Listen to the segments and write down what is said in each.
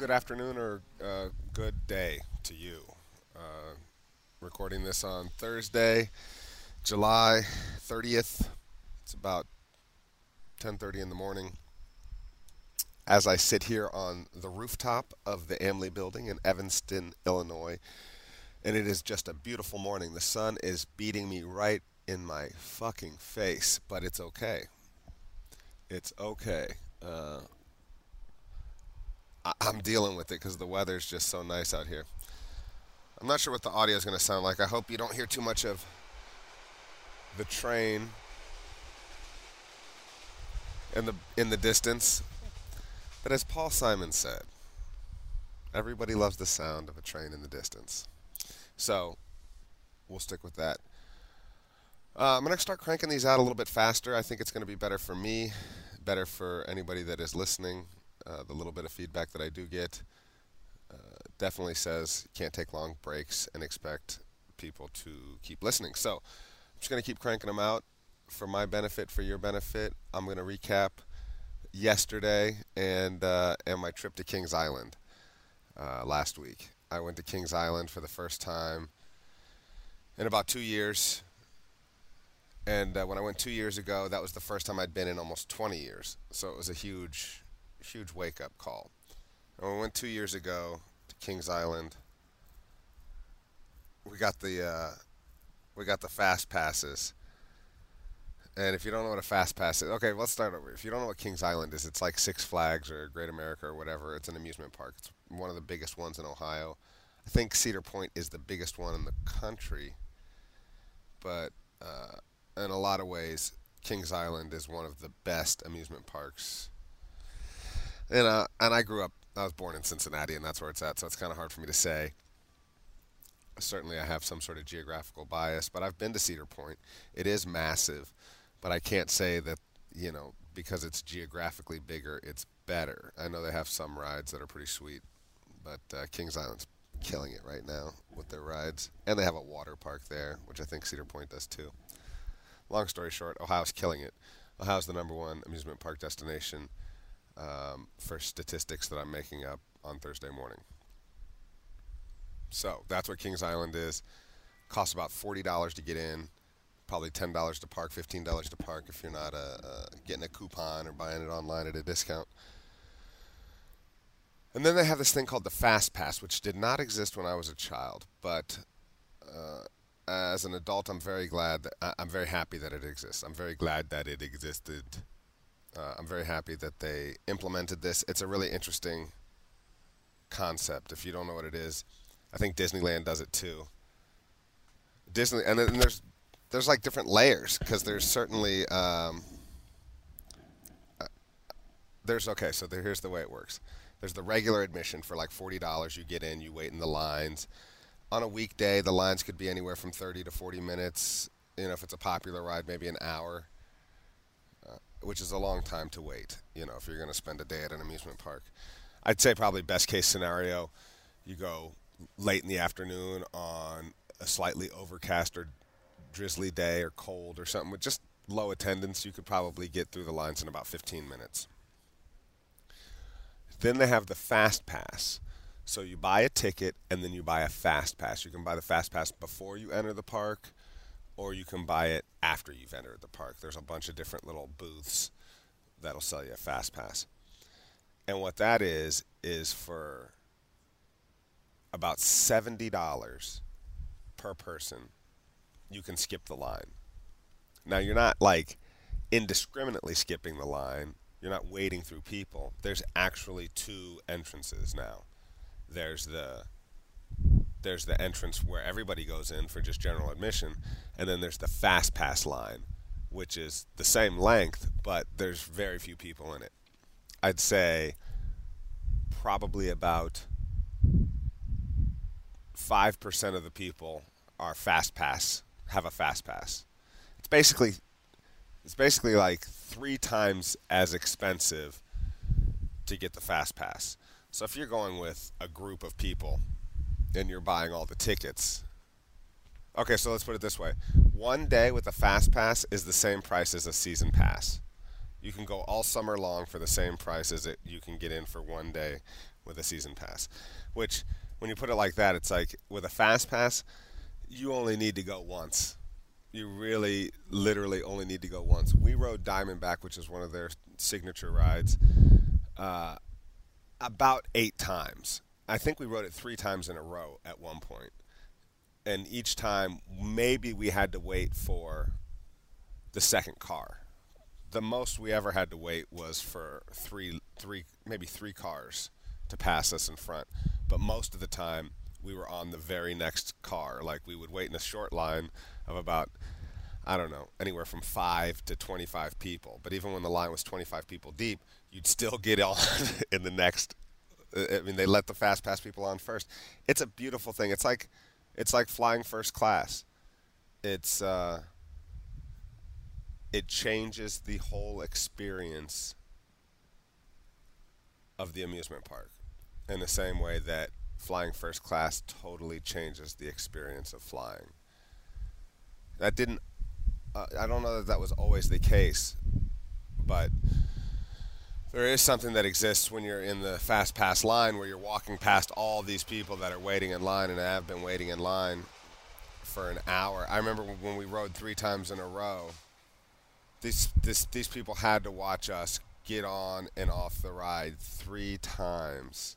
good afternoon or good day to you. Recording this on Thursday, July 30th. It's about 10:30 in the morning. As I sit here on the rooftop of the Amley Building in Evanston, Illinois, and it is just a beautiful morning. The sun is beating me right in my fucking face, but it's okay. It's okay. Uh, I'm dealing with it because the weather's just so nice out here. I'm not sure what the audio is going to sound like. I hope you don't hear too much of the train in the distance. But as Paul Simon said, everybody loves the sound of a train in the distance. So we'll stick with that. I'm going to start cranking these out a little bit faster. I think it's going to be better for me, better for anybody that is listening. The little bit of feedback that I do get definitely says you can't take long breaks and expect people to keep listening. So I'm just going to keep cranking them out for my benefit, for your benefit. I'm going to recap yesterday and my trip to Kings Island last week. I went to Kings Island for the first time in about 2 years. And when I went 2 years ago, that was the first time I'd been in almost 20 years. So it was a huge, huge wake-up call. And when we went 2 years ago to Kings Island, we got the fast passes. And if you don't know what a fast pass is, okay, let's start over. If you don't know what Kings Island is, it's like Six Flags or Great America or whatever. It's an amusement park. It's one of the biggest ones in Ohio. I think Cedar Point is the biggest one in the country, but in a lot of ways, Kings Island is one of the best amusement parks. And I grew up. I was born in Cincinnati, and that's where it's at. So it's kind of hard for me to say. Certainly, I have some sort of geographical bias, but I've been to Cedar Point. It is massive, but I can't say that because it's geographically bigger, it's better. I know they have some rides that are pretty sweet, but Kings Island's killing it right now with their rides, and they have a water park there, which I think Cedar Point does too. Long story short, Ohio's killing it. Ohio's the number one amusement park destination for statistics that I'm making up on Thursday morning. So that's what Kings Island is. Costs about $40 to get in, probably $10 to park, $15 to park if you're not getting a coupon or buying it online at a discount. And then they have this thing called the Fast Pass, which did not exist when I was a child, but as an adult, I'm very happy that it exists. I'm very glad that it existed. I'm very happy that they implemented this. It's a really interesting concept. If you don't know what it is, I think Disneyland does it too. Disney, and then there's like different layers because there's certainly here's the way it works. There's the regular admission for like $40. You get in, you wait in the lines. On a weekday, the lines could be anywhere from 30 to 40 minutes. If it's a popular ride, maybe an hour, which is a long time to wait. If you're going to spend a day at an amusement park, I'd say probably best case scenario, you go late in the afternoon on a slightly overcast or drizzly day or cold or something with just low attendance. You could probably get through the lines in about 15 minutes. Then they have the Fast Pass. So you buy a ticket and then you buy a Fast Pass. You can buy the Fast Pass before you enter the park, or you can buy it after you've entered the park. There's a bunch of different little booths that'll sell you a Fast Pass. And what that is for about $70 per person, you can skip the line. Now, you're not like indiscriminately skipping the line. You're not wading through people. There's actually two entrances now. There's the entrance where everybody goes in for just general admission, and then there's the Fast Pass line, which is the same length, but there's very few people in it. I'd say probably about 5% of the people have a Fast Pass. It's basically like 3 times as expensive to get the Fast Pass. So if you're going with a group of people and you're buying all the tickets, okay, so let's put it this way. One day with a Fast Pass is the same price as a season pass. You can go all summer long for the same price as you can get in for one day with a season pass. Which, when you put it like that, it's like with a fast pass, you only need to go once. You really, literally only need to go once. We rode Diamondback, which is one of their signature rides, uh, about 8 times. I think we rode it 3 times in a row at one point, and each time maybe we had to wait for the second car. The most we ever had to wait was for maybe three cars to pass us in front. But most of the time, we were on the very next car. Like we would wait in a short line of about, I don't know, anywhere from 5 to 25 people. But even when the line was 25 people deep, you'd still get on in the next. I mean, they let the fast pass people on first. It's a beautiful thing. It's like flying first class. It's it changes the whole experience of the amusement park in the same way that flying first class totally changes the experience of flying. That didn't. I don't know that that was always the case, but there is something that exists when you're in the fast pass line where you're walking past all these people that are waiting in line and have been waiting in line for an hour. I remember when we rode 3 times in a row. These people had to watch us get on and off the ride 3 times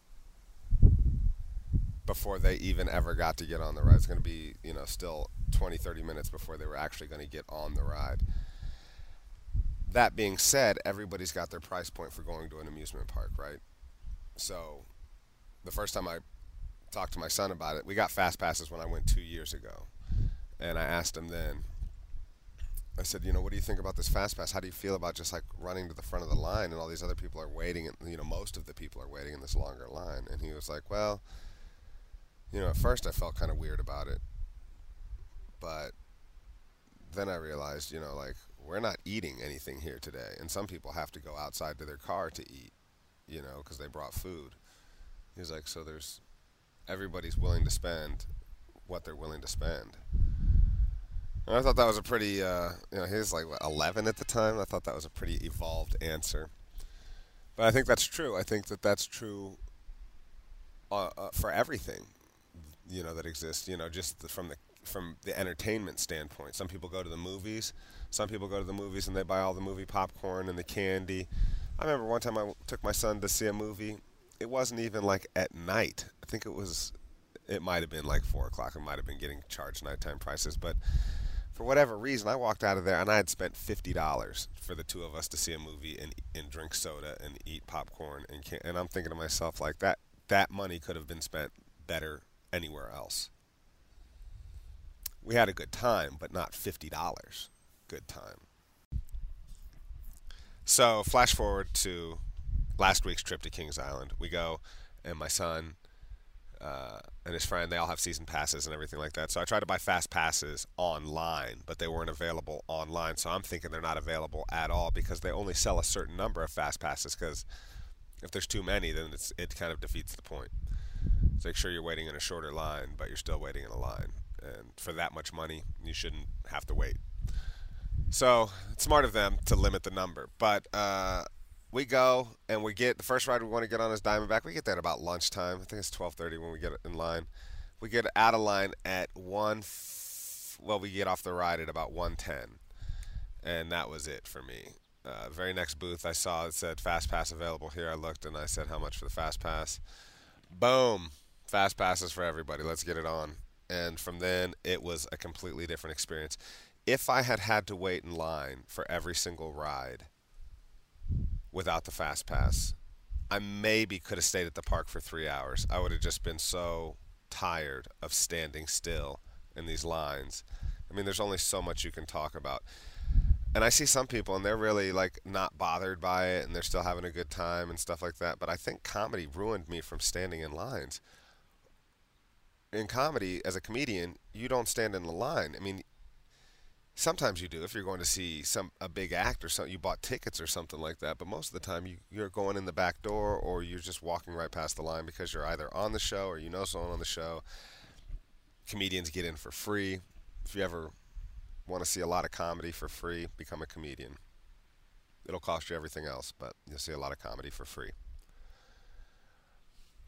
before they even ever got to get on the ride. It's going to be, still 20, 30 minutes before they were actually going to get on the ride. That being said, everybody's got their price point for going to an amusement park, right? So the first time I talked to my son about it, we got fast passes when I went 2 years ago. And I asked him then, I said, what do you think about this fast pass? How do you feel about just like running to the front of the line and all these other people are waiting and most of the people are waiting in this longer line? And he was like, well, at first I felt kind of weird about it, but then I realized, like we're not eating anything here today, and some people have to go outside to their car to eat, because they brought food. He was like, so everybody's willing to spend what they're willing to spend. And I thought that was a pretty, he was like, what, 11 at the time? I thought that was a pretty evolved answer. But I think that's true. I think that that's true for everything, that exists, just from the entertainment standpoint. Some people go to the movies. Some people go to the movies and they buy all the movie popcorn and the candy. I remember one time I took my son to see a movie. It wasn't even like at night. I think it might have been like 4 o'clock. I might have been getting charged nighttime prices, but for whatever reason, I walked out of there and I had spent $50 for the two of us to see a movie and drink soda and eat popcorn and I'm thinking to myself like that money could have been spent better anywhere else. We had a good time, but not $50. Good time. So flash forward to last week's trip to Kings Island. We go, and my son and his friend, they all have season passes and everything like that. So I tried to buy fast passes online, but they weren't available online. So I'm thinking they're not available at all because they only sell a certain number of fast passes, because if there's too many, then it kind of defeats the point. So make sure you're waiting in a shorter line, but you're still waiting in a line. And for that much money, you shouldn't have to wait. So it's smart of them to limit the number. But we go and we get the first ride we want to get on is Diamondback. We get there at about lunchtime. I think it's 12:30 when we get in line. We get out of line at we get off the ride at about 1:10, and that was it for me. Very next booth I saw, it said Fast Pass available here. I looked and I said, how much for the Fast Pass? Boom! Fast Passes for everybody. Let's get it on. And from then, it was a completely different experience. If I had to wait in line for every single ride without the Fast Pass, I maybe could have stayed at the park for 3 hours. I would have just been so tired of standing still in these lines. I mean, there's only so much you can talk about. And I see some people, and they're really like not bothered by it, and they're still having a good time and stuff like that. But I think comedy ruined me from standing in lines. In comedy, as a comedian, you don't stand in the line. I mean, sometimes you do if you're going to see a big act or something. You bought tickets or something like that. But most of the time, you're going in the back door, or you're just walking right past the line because you're either on the show or you know someone on the show. Comedians get in for free. If you ever want to see a lot of comedy for free, become a comedian. It'll cost you everything else, but you'll see a lot of comedy for free.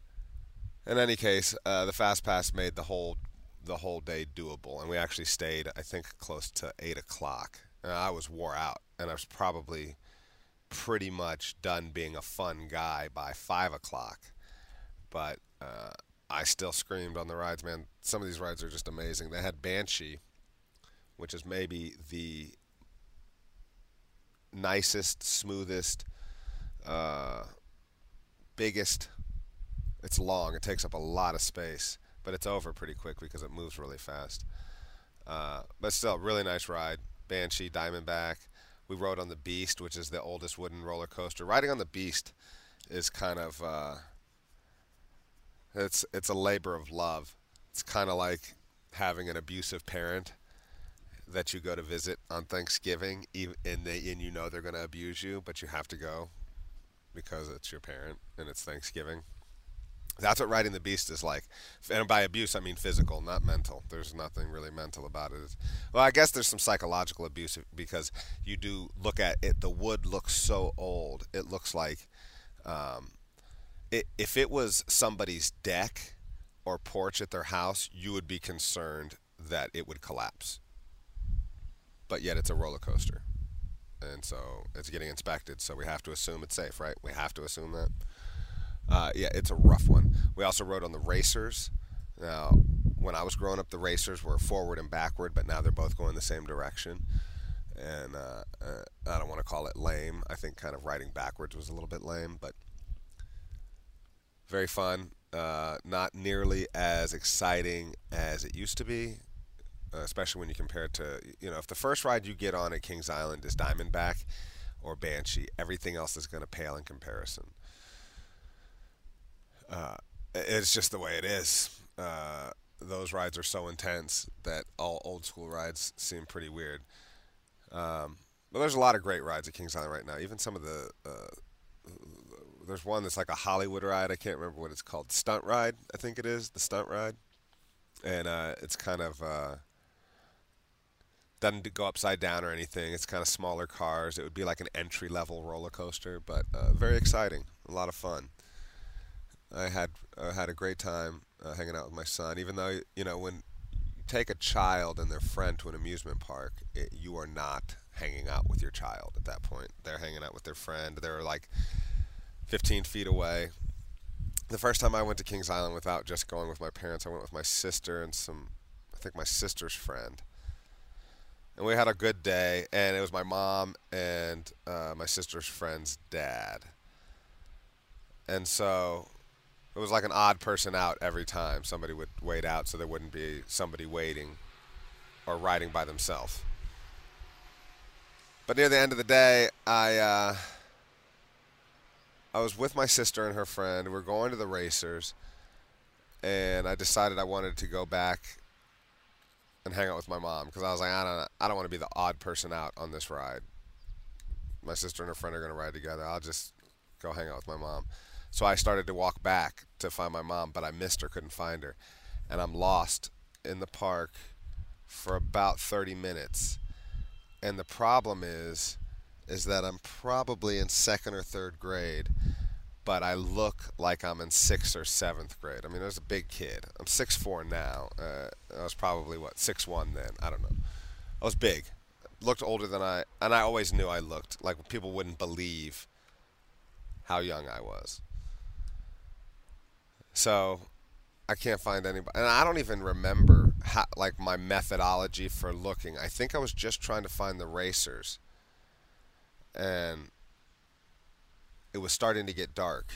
In any case, the fast pass made the whole day doable, and we actually stayed, I think, close to 8 o'clock. And I was wore out, and I was probably pretty much done being a fun guy by 5 o'clock. But I still screamed on the rides, man. Some of these rides are just amazing. They had Banshee, which is maybe the nicest, smoothest, uh, biggest. It's long. It takes up a lot of space, but it's over pretty quick because it moves really fast. But still, really nice ride. Banshee, Diamondback. We rode on the Beast, which is the oldest wooden roller coaster. Riding on the Beast is kind of it's a labor of love. It's kind of like having an abusive parent that you go to visit on Thanksgiving, and you know they're going to abuse you, but you have to go because it's your parent and it's Thanksgiving. That's what riding the beast is like. And by abuse, I mean physical, not mental. There's nothing really mental about it. Well, I guess there's some psychological abuse because you do look at it. The wood looks so old. It looks like um, if it was somebody's deck or porch at their house, you would be concerned that it would collapse. But yet it's a roller coaster. And so it's getting inspected, so we have to assume it's safe, right? We have to assume that. Yeah, it's a rough one. We also rode on the racers. Now, when I was growing up, the racers were forward and backward, but now they're both going the same direction. And I don't want to call it lame. I think kind of riding backwards was a little bit lame, but very fun. Not nearly as exciting as it used to be, especially when you compare it to, if the first ride you get on at Kings Island is Diamondback or Banshee, everything else is going to pale in comparison. It's just the way it is. Those rides are so intense that all old school rides seem pretty weird. But there's a lot of great rides at Kings Island right now. Even some of there's one that's like a Hollywood ride. I can't remember what it's called. Stunt ride, I think it is the stunt ride, and it's kind of doesn't go upside down or anything. It's kind of smaller cars. It would be like an entry level roller coaster, but very exciting. A lot of fun. I had a great time hanging out with my son. Even though when you take a child and their friend to an amusement park, you are not hanging out with your child at that point. They're hanging out with their friend. They're like 15 feet away. The first time I went to Kings Island without just going with my parents, I went with my sister and I think my sister's friend. And we had a good day, and it was my mom and my sister's friend's dad. And so it was like an odd person out every time. Somebody would wait out so there wouldn't be somebody waiting or riding by themselves. But near the end of the day, I was with my sister and her friend. We were going to the racers, and I decided I wanted to go back and hang out with my mom because I was like, I don't want to be the odd person out on this ride. My sister and her friend are going to ride together. I'll just go hang out with my mom. So I started to walk back to find my mom, but I missed her, couldn't find her. And I'm lost in the park for about 30 minutes. And the problem is that I'm probably in second or third grade, but I look like I'm in sixth or seventh grade. I mean, I was a big kid. I'm 6'4" now. I was probably, 6'1" then. I don't know. I was big. Looked older than and I always knew I looked. Like, people wouldn't believe how young I was. So I can't find anybody. And I don't even remember my methodology for looking. I think I was just trying to find the racers. And it was starting to get dark.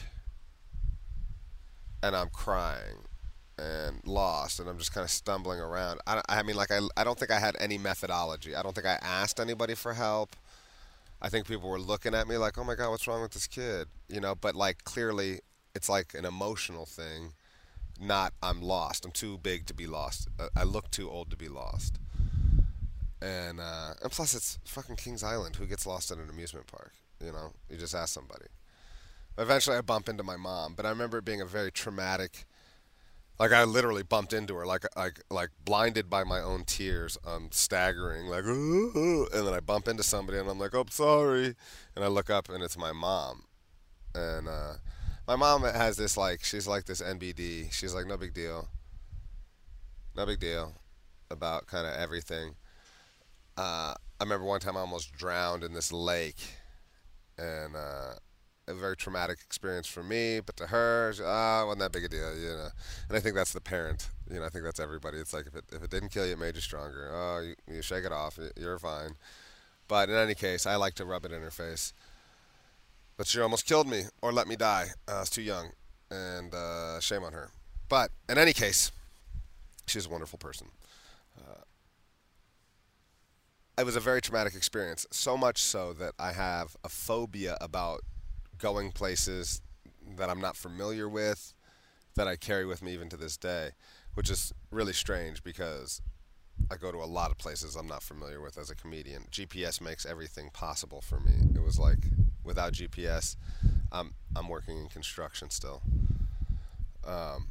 And I'm crying and lost. And I'm just kind of stumbling around. I mean, I don't think I had any methodology. I don't think I asked anybody for help. I think people were looking at me like, oh my God, what's wrong with this kid? But clearly it's like an emotional thing, not I'm lost. I'm too big to be lost. I look too old to be lost. And plus it's fucking Kings Island. Who gets lost at an amusement park? You just ask somebody. Eventually I bump into my mom, but I remember it being a very traumatic, like I literally bumped into her, like blinded by my own tears. I'm staggering, like, "Ooh," and then I bump into somebody, and I'm like, "Oh, I'm sorry," and I look up, and it's my mom, and My mom has this like she's like this NBD. She's like no big deal, no big deal about kind of everything. I remember one time I almost drowned in this lake, and a very traumatic experience for me, but to her, it wasn't that big a deal, you know. And I think that's the parent, you know. I think that's everybody. It's like if it didn't kill you, it made you stronger. Oh, you shake it off, you're fine. But in any case, I like to rub it in her face. But she almost killed me or let me die. I was too young, and shame on her. But in any case, she's a wonderful person. It was a very traumatic experience, so much so that I have a phobia about going places that I'm not familiar with that I carry with me even to this day, which is really strange because I go to a lot of places I'm not familiar with as a comedian. GPS makes everything possible for me. It was like without GPS, I'm working in construction still. Um,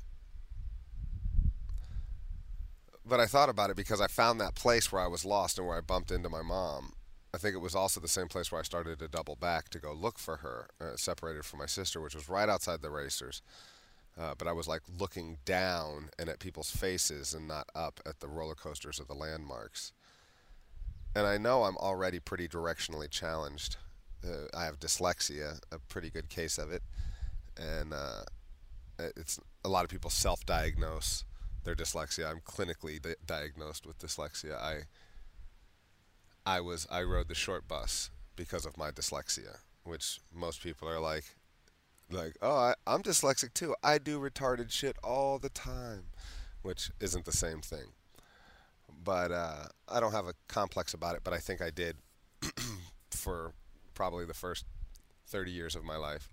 but I thought about it because I found that place where I was lost and where I bumped into my mom. I think it was also the same place where I started to double back to go look for her, separated from my sister, which was right outside the racers. But I was like looking down and at people's faces and not up at the roller coasters of the landmarks. And I know I'm already pretty directionally challenged. I have dyslexia, a pretty good case of it, and it's a lot of people self-diagnose their dyslexia. I'm clinically diagnosed with dyslexia. I rode the short bus because of my dyslexia, which most people are like oh I'm dyslexic too. I do retarded shit all the time, which isn't the same thing. But I don't have a complex about it. But I think I did for probably the first 30 years of my life.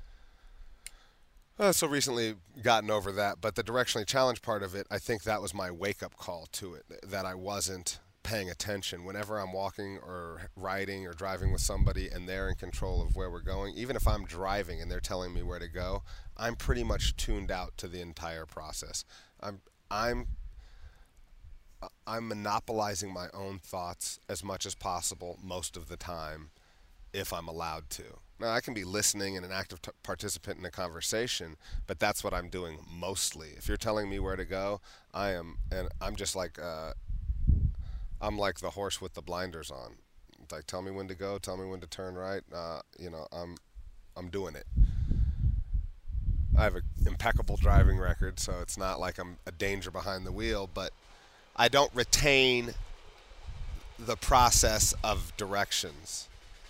So recently gotten over that, but the directionally challenged part of it, I think that was my wake up call to it, that I wasn't paying attention. Whenever I'm walking or riding or driving with somebody and they're in control of where we're going, even if I'm driving and they're telling me where to go, I'm pretty much tuned out to the entire process. I'm I'm I'm monopolizing my own thoughts as much as possible most of the time if I'm allowed to. Now, I can be listening and an active participant in a conversation, but that's what I'm doing mostly. If you're telling me where to go, and I'm just like, I'm like the horse with the blinders on. Like, tell me when to go, tell me when to turn right. I'm doing it. I have an impeccable driving record, so it's not like I'm a danger behind the wheel, but I don't retain the process of directions.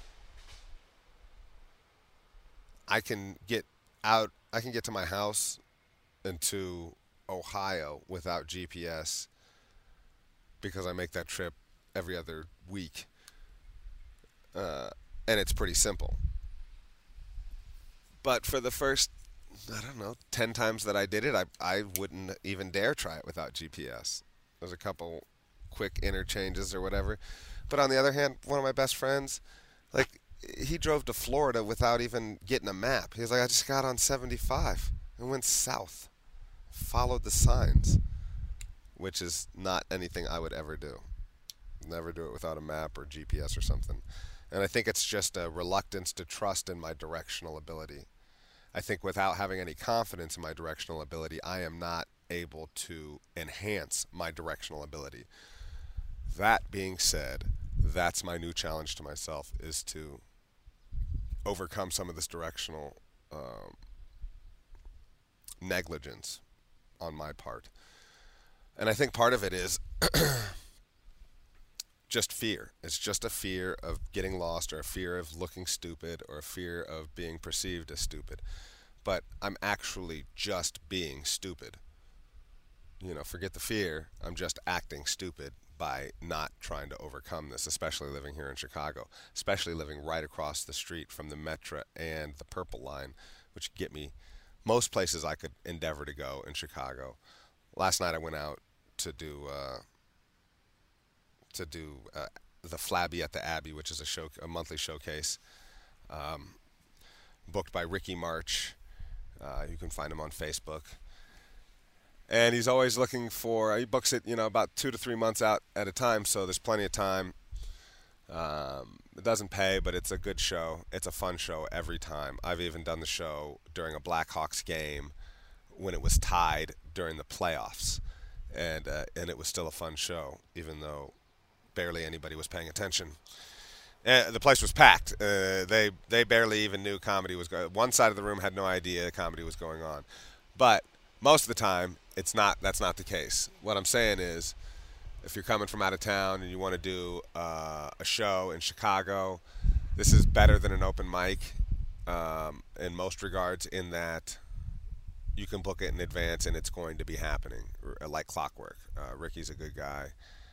I can get I can get to my house and to Ohio without GPS because I make that trip every other week, uh, and it's pretty simple. But for the first, I don't know, 10 times that I did it, I wouldn't even dare try it without GPS. There's a couple quick interchanges or whatever. But on the other hand, one of my best friends, like, he drove to Florida without even getting a map. He was like, I just got on 75 and went south, followed the signs, which is not anything I would ever do. Never do it without a map or GPS or something. And I think it's just a reluctance to trust in my directional ability. I think without having any confidence in my directional ability, I am not able to enhance my directional ability. That being said, that's my new challenge to myself is to overcome some of this directional negligence on my part. And I think part of it is just fear. It's just a fear of getting lost or a fear of looking stupid or a fear of being perceived as stupid. But I'm actually just being stupid. You know, forget the fear. I'm just acting stupid by not trying to overcome this, especially living here in Chicago, especially living right across the street from the Metra and the Purple Line, which get me most places I could endeavor to go in Chicago. Last night I went out to do the Flabby at the Abbey, which is a monthly showcase, booked by Ricky March. You can find him on Facebook. And he's always looking for, he books it, about 2 to 3 months out at a time, so there's plenty of time It doesn't pay, but it's a good show. It's a fun show every time. I've even done the show during a Blackhawks game when it was tied during the playoffs, and it was still a fun show, even though barely anybody was paying attention. The place was packed. They barely even knew comedy was going. One side of the room had no idea comedy was going on, but most of the time, it's not. That's not the case. What I'm saying is, if you're coming from out of town and you want to do a show in Chicago, this is better than an open mic in most regards. In that you can book it in advance and it's going to be happening like clockwork. Ricky's a good guy.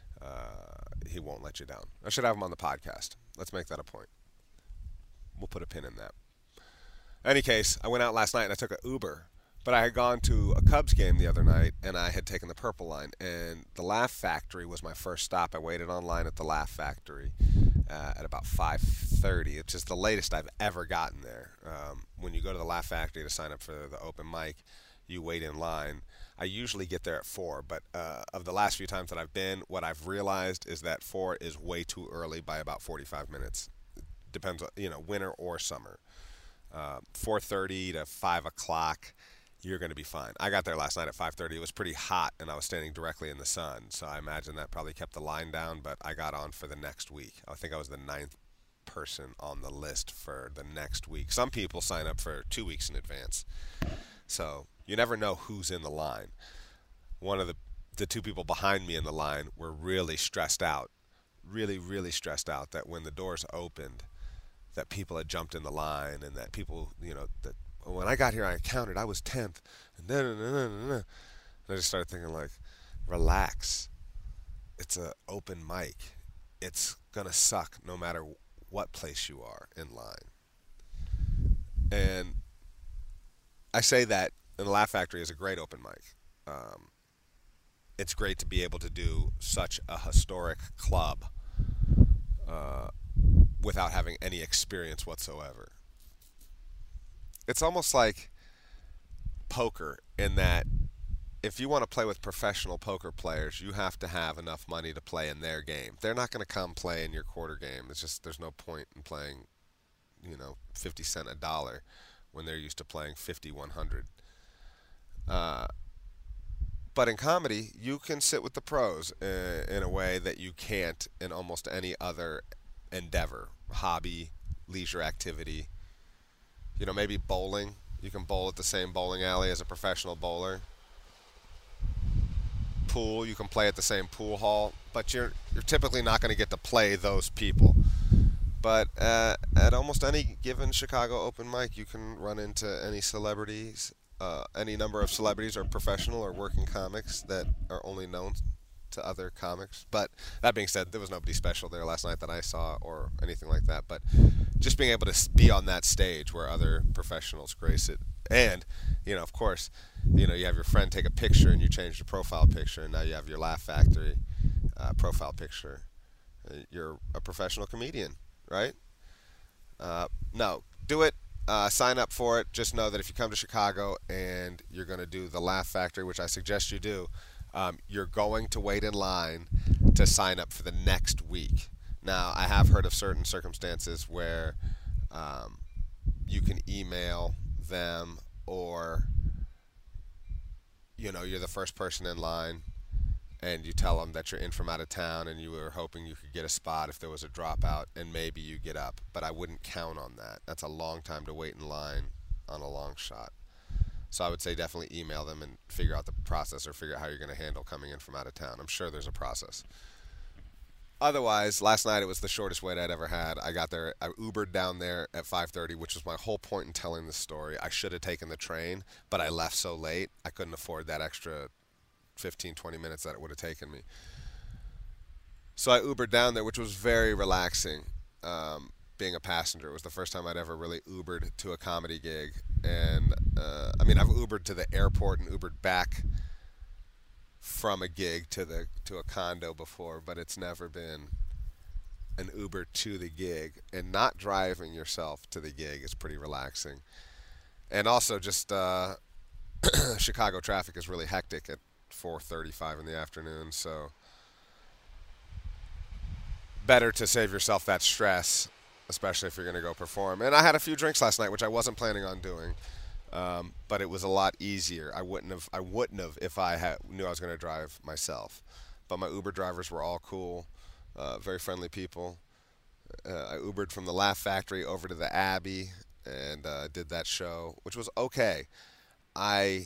He won't let you down. I should have him on the podcast. Let's make that a point. We'll put a pin in that. Any case, I went out last night and I took an Uber. But I had gone to a Cubs game the other night and I had taken the Purple Line. And the Laugh Factory was my first stop. I waited online at the Laugh Factory at about 5:30, which is the latest I've ever gotten there. When you go to the Laugh Factory to sign up for the open mic, you wait in line. I usually get there at 4, but of the last few times that I've been, what I've realized is that 4 is way too early by about 45 minutes. Depends on, winter or summer. 4:30 to 5 o'clock, you're going to be fine. I got there last night at 5:30. It was pretty hot, and I was standing directly in the sun, so I imagine that probably kept the line down, but I got on for the next week. I think I was the 9th person on the list for the next week. Some people sign up for 2 weeks in advance, so you never know who's in the line. One of the two people behind me in the line were really stressed out, really, really stressed out that when the doors opened, that people had jumped in the line and that people, that when I got here, I counted, I was 10th. And I just started thinking, like, relax. It's an open mic. It's going to suck no matter what place you are in line. And I say that, and the Laugh Factory is a great open mic. It's great to be able to do such a historic club without having any experience whatsoever. It's almost like poker in that if you want to play with professional poker players, you have to have enough money to play in their game. They're not going to come play in your quarter game. It's just there's no point in playing, 50 cent a dollar when they're used to playing 50, 100. But in comedy, you can sit with the pros in a way that you can't in almost any other endeavor, hobby, leisure activity. Maybe bowling. You can bowl at the same bowling alley as a professional bowler. Pool, you can play at the same pool hall, but you're typically not going to get to play those people. But at almost any given Chicago open mic, you can run into any celebrities, any number of celebrities or professional or working comics that are only known to other comics. But that being said, there was nobody special there last night that I saw or anything like that. But just being able to be on that stage where other professionals grace it. And, of course, you have your friend take a picture and you change the profile picture, and now you have your Laugh Factory profile picture. You're a professional comedian, right? No, do it. Sign up for it. Just know that if you come to Chicago and you're going to do the Laugh Factory, which I suggest you do, you're going to wait in line to sign up for the next week. Now, I have heard of certain circumstances where you can email them, or you're the first person in line and you tell them that you're in from out of town and you were hoping you could get a spot if there was a dropout, and maybe you get up. But I wouldn't count on that. That's a long time to wait in line on a long shot. So I would say definitely email them and figure out the process, or figure out how you're going to handle coming in from out of town. I'm sure there's a process. Otherwise, last night it was the shortest wait I'd ever had. I got there, I Ubered down there at 5:30, which was my whole point in telling this story. I should have taken the train, but I left so late, I couldn't afford that extra 15, 20 minutes that it would have taken me. So I Ubered down there, which was very relaxing. Being a passenger, it was the first time I'd ever really Ubered to a comedy gig. And, I've Ubered to the airport and Ubered back from a gig to a condo before, but it's never been an Uber to the gig. And not driving yourself to the gig is pretty relaxing. And also just Chicago traffic is really hectic at 4:35 in the afternoon, so better to save yourself that stress, especially if you're going to go perform. And I had a few drinks last night, which I wasn't planning on doing, but it was a lot easier. I wouldn't have. I wouldn't have if knew I was going to drive myself. But my Uber drivers were all cool, very friendly people. I Ubered from the Laugh Factory over to the Abbey and did that show, which was okay. I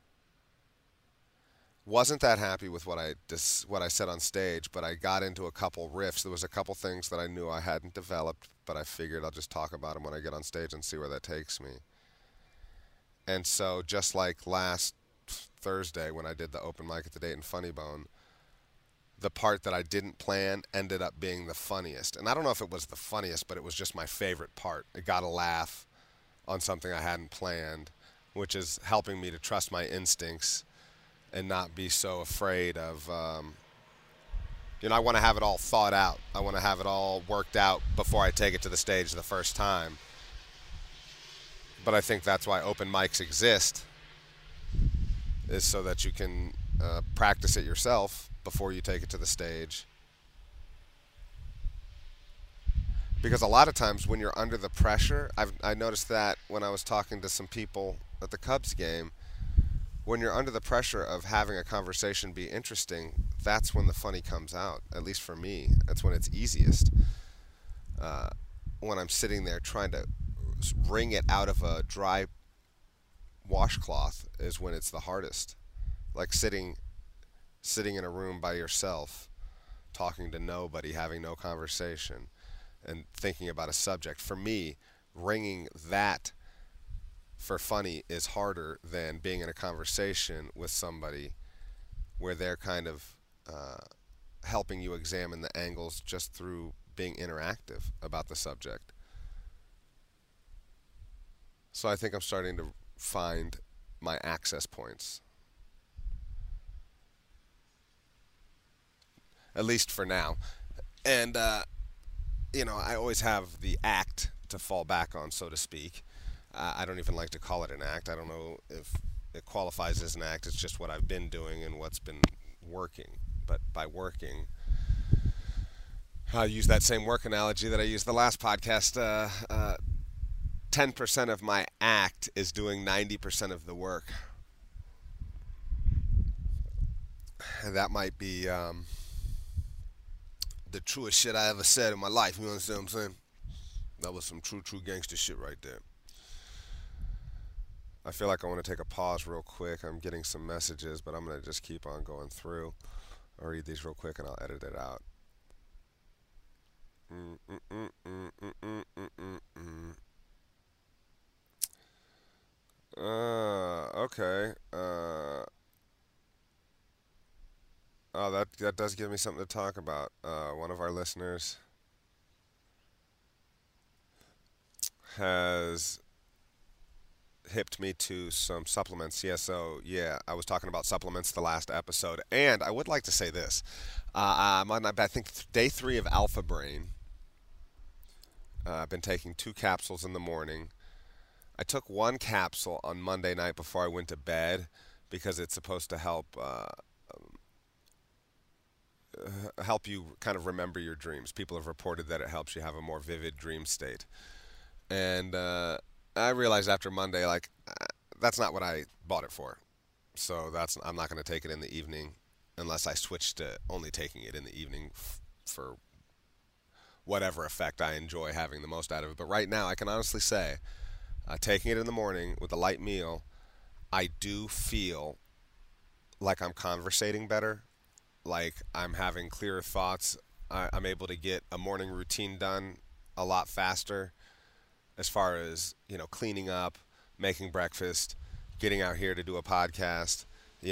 wasn't that happy with what I said on stage, but I got into a couple riffs. There was a couple things that I knew I hadn't developed, but I figured I'll just talk about them when I get on stage and see where that takes me. And so, just like last Thursday when I did the open mic at the Dayton Funny Bone, the part that I didn't plan ended up being the funniest. And I don't know if it was the funniest, but it was just my favorite part. It got a laugh on something I hadn't planned, which is helping me to trust my instincts and not be so afraid of, I want to have it all thought out. I want to have it all worked out before I take it to the stage the first time. But I think that's why open mics exist, is so that you can practice it yourself before you take it to the stage. Because a lot of times when you're under the pressure, I noticed that when I was talking to some people at the Cubs game, when you're under the pressure of having a conversation be interesting, that's when the funny comes out. At least for me, that's when it's easiest. When I'm sitting there trying to wring it out of a dry washcloth is when it's the hardest. Like sitting in a room by yourself, talking to nobody, having no conversation, and thinking about a subject. For me, wringing that for funny is harder than being in a conversation with somebody where they're kind of helping you examine the angles just through being interactive about the subject. So I think I'm starting to find my access points. At least for now. And, I always have the act to fall back on, so to speak. I don't even like to call it an act. I don't know if it qualifies as an act. It's just what I've been doing and what's been working. But by working, I'll use that same work analogy that I used the last podcast. 10% of my act is doing 90% of the work. And that might be the truest shit I ever said in my life. You understand what I'm saying? That was some true gangster shit right there. I feel like I want to take a pause real quick. I'm getting some messages, but I'm going to just keep on going through. I'll read these real quick and I'll edit it out. Okay. Oh, that does give me something to talk about. One of our listeners has hipped me to some supplements. Yeah, so yeah, I was talking about supplements the last episode, and I would like to say this. I'm on, I think, day 3 of Alpha Brain. I've been taking 2 capsules in the morning. I took 1 capsule on Monday night before I went to bed because it's supposed to help you kind of remember your dreams. People have reported that it helps you have a more vivid dream state. And I realized after Monday, that's not what I bought it for. So I'm not going to take it in the evening unless I switch to only taking it in the evening for whatever effect I enjoy having the most out of it. But right now, I can honestly say, taking it in the morning with a light meal, I do feel like I'm conversating better, like I'm having clearer thoughts. I'm able to get a morning routine done a lot faster as far as, cleaning up, making breakfast, getting out here to do a podcast.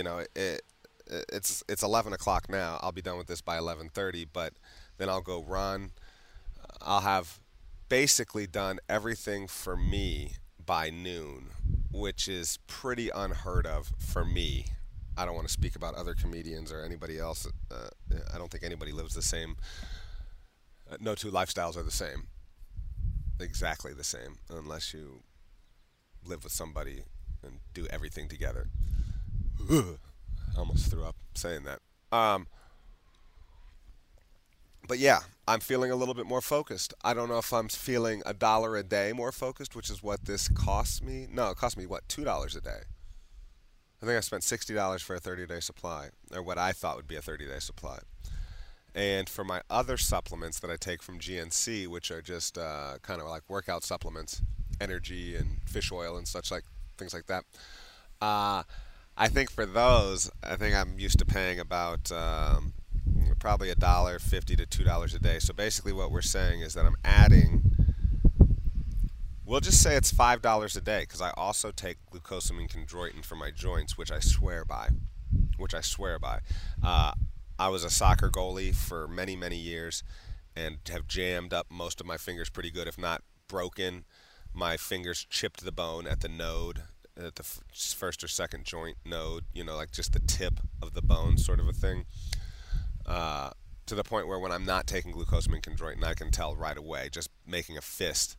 It's 11 o'clock now. I'll be done with this by 11:30, but then I'll go run. I'll have basically done everything for me by noon, which is pretty unheard of for me. I don't want to speak about other comedians or anybody else. I don't think anybody lives the same. No two lifestyles are the same. Exactly the same, unless you live with somebody and do everything together. I almost threw up saying that. But yeah, I'm feeling a little bit more focused. I don't know if I'm feeling $1 a day more focused, which is what this costs me. No, it cost me what, $2 a day. I think I spent $60 for a 30-day supply, or what I thought would be a 30-day supply. And for my other supplements that I take from GNC, which are just kind of like workout supplements, energy and fish oil and such like things like that. Uh, I think for those, I think I'm used to paying about probably $1.50 to $2 a day. So basically, what we're saying is that I'm adding. We'll just say it's $5 a day because I also take glucosamine chondroitin for my joints, which I swear by. Which I swear by. Uh, I was a soccer goalie for many, many years and have jammed up most of my fingers pretty good, if not broken. My fingers chipped the bone at the node, at the first or second joint node, like just the tip of the bone sort of a thing. Uh, to the point where when I'm not taking glucosamine chondroitin, I can tell right away. Just making a fist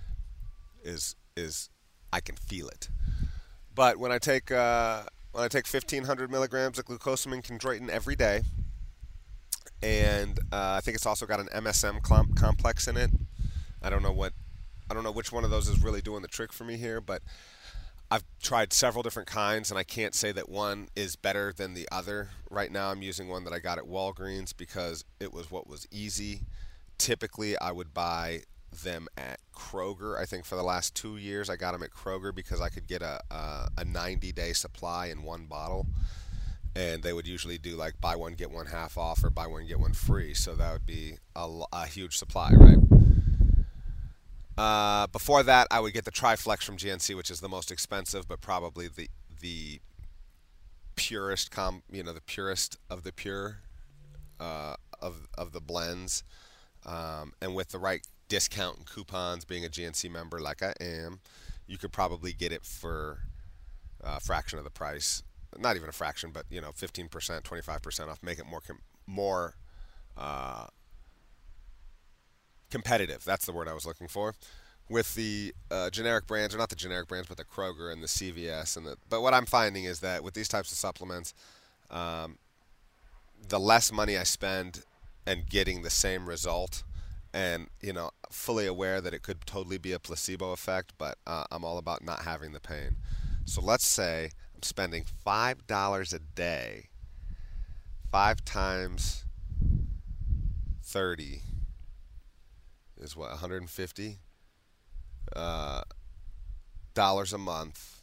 is I can feel it. But when I take 1,500 milligrams of glucosamine chondroitin every day, and I think it's also got an MSM complex in it. I don't know which one of those is really doing the trick for me here, but I've tried several different kinds, and I can't say that one is better than the other. Right now, I'm using one that I got at Walgreens because it was what was easy. Typically, I would buy them at Kroger. I think for the last 2 years, I got them at Kroger because I could get a 90-day supply in one bottle. And they would usually do like buy one, get one half off or buy one, get one free. So that would be a huge supply, right? Before that, I would get the Triflex from GNC, which is the most expensive, but probably the purest, the purest of the pure of the blends. And with the right discount and coupons, being a GNC member like I am, you could probably get it for a fraction of the price. Not even a fraction, but 15%, 25% off. Make it more uh, competitive. That's the word I was looking for. With the generic brands, or not the generic brands, but the Kroger and the CVS But what I'm finding is that with these types of supplements, um, the less money I spend and getting the same result, and fully aware that it could totally be a placebo effect, but I'm all about not having the pain. So let's say I'm spending $5 a day. 5 times 30 is what, 150 dollars a month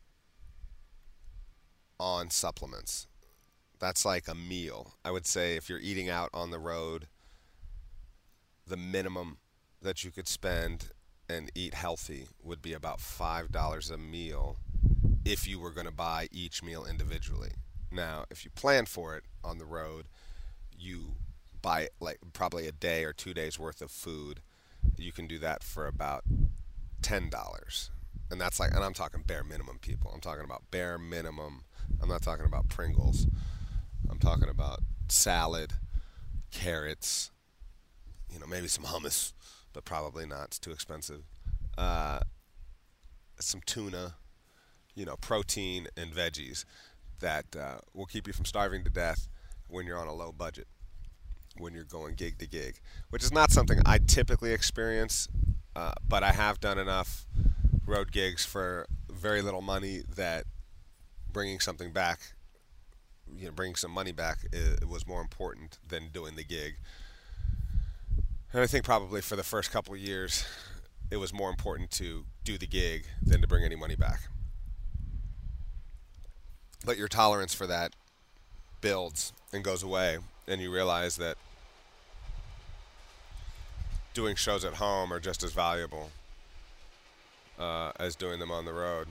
on supplements. That's like a meal. I would say if you're eating out on the road, the minimum that you could spend and eat healthy would be about $5 a meal if you were going to buy each meal individually. Now, if you plan for it on the road, you buy like probably a day or 2 days worth of food. You can do that for about $10. And I'm talking bare minimum, people. I'm talking about bare minimum. I'm not talking about Pringles. I'm talking about salad, carrots, maybe some hummus, but probably not. It's too expensive. Some tuna, protein and veggies that will keep you from starving to death when you're on a low budget, when you're going gig to gig, which is not something I typically experience, but I have done enough road gigs for very little money that bringing something back, bringing some money back, it was more important than doing the gig. And I think probably for the first couple of years, it was more important to do the gig than to bring any money back. But your tolerance for that builds and goes away, and you realize that doing shows at home are just as valuable as doing them on the road.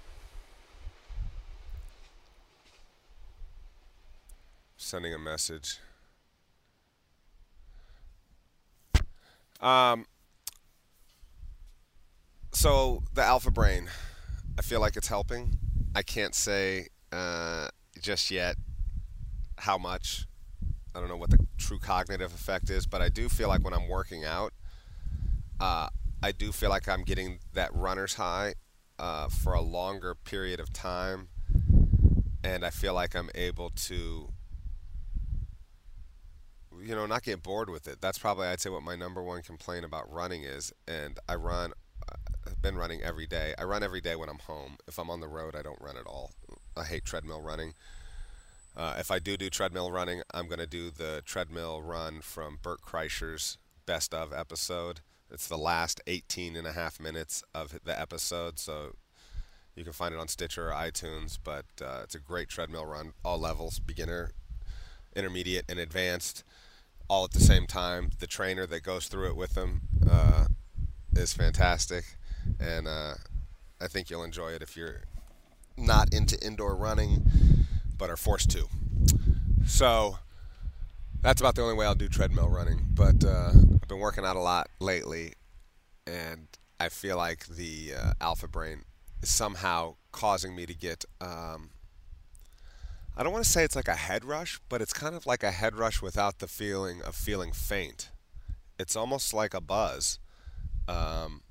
Sending a message. So the Alpha Brain, I feel like it's helping. I can't say just yet how much. I don't know what the true cognitive effect is, but I do feel like when I'm working out, I do feel like I'm getting that runner's high for a longer period of time, and I feel like I'm able to not get bored with it. That's probably, I'd say, what my number one complaint about running is. And I've been running every day. I run every day when I'm home. If I'm on the road, I don't run at all. I hate treadmill running. If I do treadmill running, I'm going to do the treadmill run from Bert Kreischer's Best of episode. It's the last 18 and a half minutes of the episode, so you can find it on Stitcher or iTunes. But it's a great treadmill run, all levels, beginner, intermediate, and advanced, all at the same time. The trainer that goes through it with them is fantastic, and I think you'll enjoy it if you're not into indoor running but are forced to. So that's about the only way I'll do treadmill running. But I've been working out a lot lately, and I feel like the Alpha Brain is somehow causing me to get. I don't want to say it's like a head rush, but it's kind of like a head rush without the feeling of feeling faint. It's almost like a buzz, um,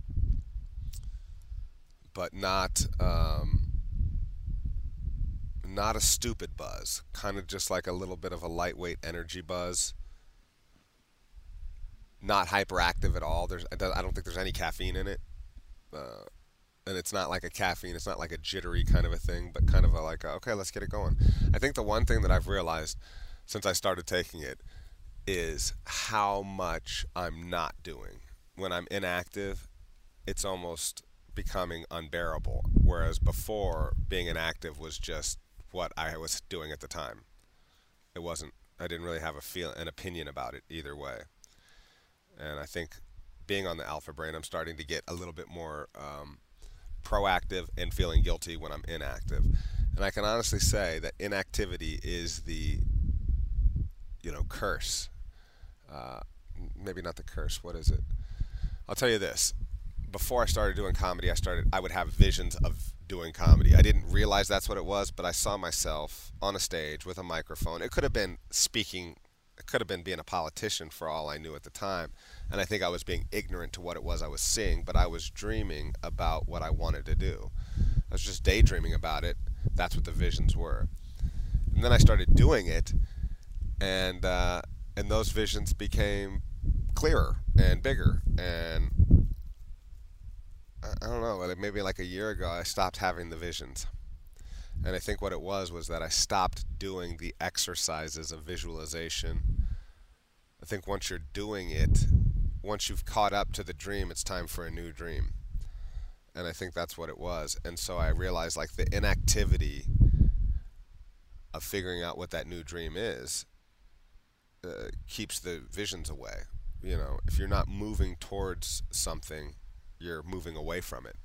but not a stupid buzz. Kind of just like a little bit of a lightweight energy buzz. Not hyperactive at all. I don't think there's any caffeine in it, uh, and it's not like a caffeine. It's not like a jittery kind of a thing, but kind of okay, let's get it going. I think the one thing that I've realized since I started taking it is how much I'm not doing. When I'm inactive, it's almost becoming unbearable. Whereas before, being inactive was just what I was doing at the time. It wasn't. I didn't really have an opinion about it either way. And I think being on the Alpha Brain, I'm starting to get a little bit more proactive and feeling guilty when I'm inactive. And I can honestly say that inactivity is the curse. Uh, Maybe not the curse. What is it? I'll tell you this. Before I started doing comedy, I would have visions of doing comedy. I didn't realize that's what it was, but I saw myself on a stage with a microphone. It could have been speaking, it could have been being a politician for all I knew at the time. And I think I was being ignorant to what it was I was seeing, but I was dreaming about what I wanted to do. I was just daydreaming about it. That's what the visions were. And then I started doing it, and those visions became clearer and bigger. And I don't know, maybe like a year ago, I stopped having the visions. And I think what it was that I stopped doing the exercises of visualization. I think once you're doing it, once you've caught up to the dream, it's time for a new dream. And I think that's what it was. And so I realized like the inactivity of figuring out what that new dream is keeps the visions away. If you're not moving towards something, you're moving away from it.